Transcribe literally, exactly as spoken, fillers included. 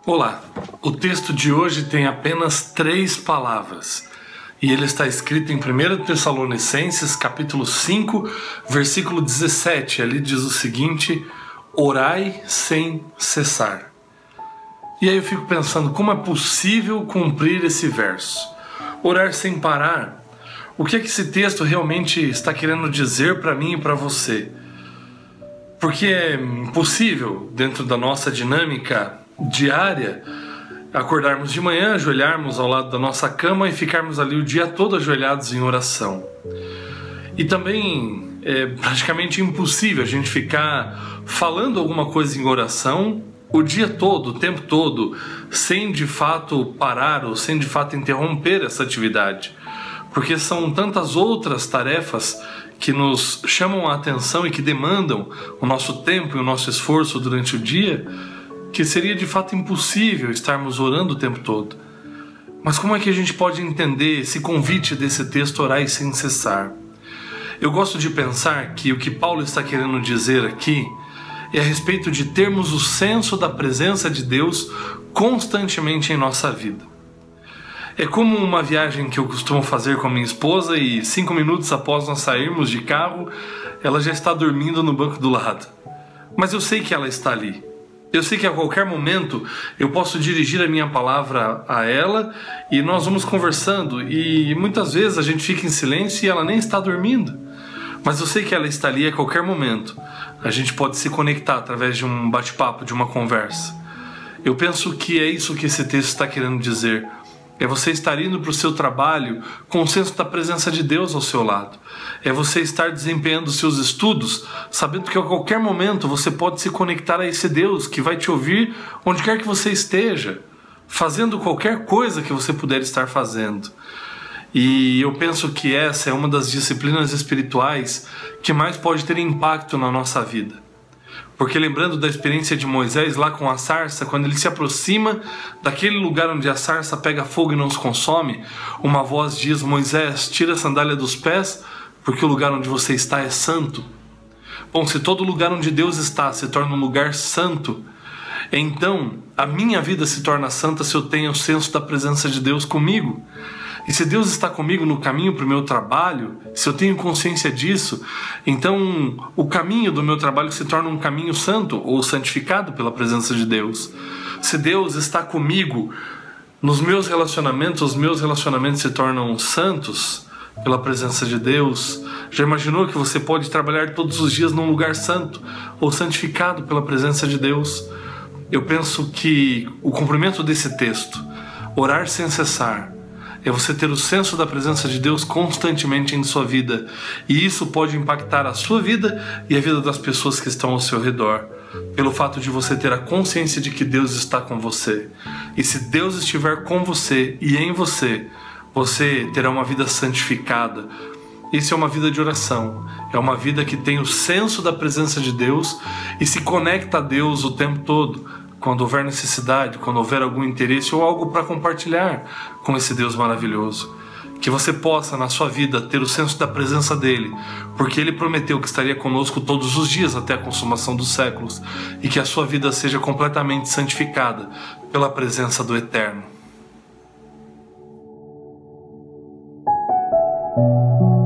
Olá, o texto de hoje tem apenas três palavras e ele está escrito em primeira Tessalonicenses capítulo cinco, versículo dezessete. Ali diz o seguinte: orai sem cessar. E aí eu fico pensando, como é possível cumprir esse verso? Orar sem parar. O que é que esse texto realmente está querendo dizer para mim e para você? Porque é impossível, dentro da nossa dinâmica diária, acordarmos de manhã, ajoelharmos ao lado da nossa cama e ficarmos ali o dia todo ajoelhados em oração. E também é praticamente impossível a gente ficar falando alguma coisa em oração o dia todo, o tempo todo, sem de fato parar ou sem de fato interromper essa atividade. Porque são tantas outras tarefas que nos chamam a atenção e que demandam o nosso tempo e o nosso esforço durante o dia, que seria de fato impossível estarmos orando o tempo todo. Mas como é que a gente pode entender esse convite desse texto, orai sem cessar? Eu gosto de pensar que o que Paulo está querendo dizer aqui é a respeito de termos o senso da presença de Deus constantemente em nossa vida. É como uma viagem que eu costumo fazer com a minha esposa e cinco minutos após nós sairmos de carro, ela já está dormindo no banco do lado. Mas eu sei que ela está ali. Eu sei que a qualquer momento eu posso dirigir a minha palavra a ela e nós vamos conversando, e muitas vezes a gente fica em silêncio e ela nem está dormindo. Mas eu sei que ela está ali a qualquer momento. A gente pode se conectar através de um bate-papo, de uma conversa. Eu penso que é isso que esse texto está querendo dizer. É você estar indo para o seu trabalho com o senso da presença de Deus ao seu lado. É você estar desempenhando os seus estudos, sabendo que a qualquer momento você pode se conectar a esse Deus que vai te ouvir onde quer que você esteja, fazendo qualquer coisa que você puder estar fazendo. E eu penso que essa é uma das disciplinas espirituais que mais pode ter impacto na nossa vida. Porque lembrando da experiência de Moisés lá com a sarça, quando ele se aproxima daquele lugar onde a sarça pega fogo e não se consome, uma voz diz: Moisés, tira a sandália dos pés, porque o lugar onde você está é santo. Bom, se todo lugar onde Deus está se torna um lugar santo, então a minha vida se torna santa se eu tenho o senso da presença de Deus comigo. E se Deus está comigo no caminho para o meu trabalho, se eu tenho consciência disso, então o caminho do meu trabalho se torna um caminho santo ou santificado pela presença de Deus. Se Deus está comigo nos meus relacionamentos, os meus relacionamentos se tornam santos pela presença de Deus. Já imaginou que você pode trabalhar todos os dias num lugar santo ou santificado pela presença de Deus? Eu penso que o cumprimento desse texto, orar sem cessar, é você ter o senso da presença de Deus constantemente em sua vida. E isso pode impactar a sua vida e a vida das pessoas que estão ao seu redor, pelo fato de você ter a consciência de que Deus está com você. E se Deus estiver com você e em você, você terá uma vida santificada. Isso é uma vida de oração. É uma vida que tem o senso da presença de Deus e se conecta a Deus o tempo todo, quando houver necessidade, quando houver algum interesse ou algo para compartilhar com esse Deus maravilhoso. Que você possa, na sua vida, ter o senso da presença dEle, porque Ele prometeu que estaria conosco todos os dias até a consumação dos séculos, e que a sua vida seja completamente santificada pela presença do Eterno.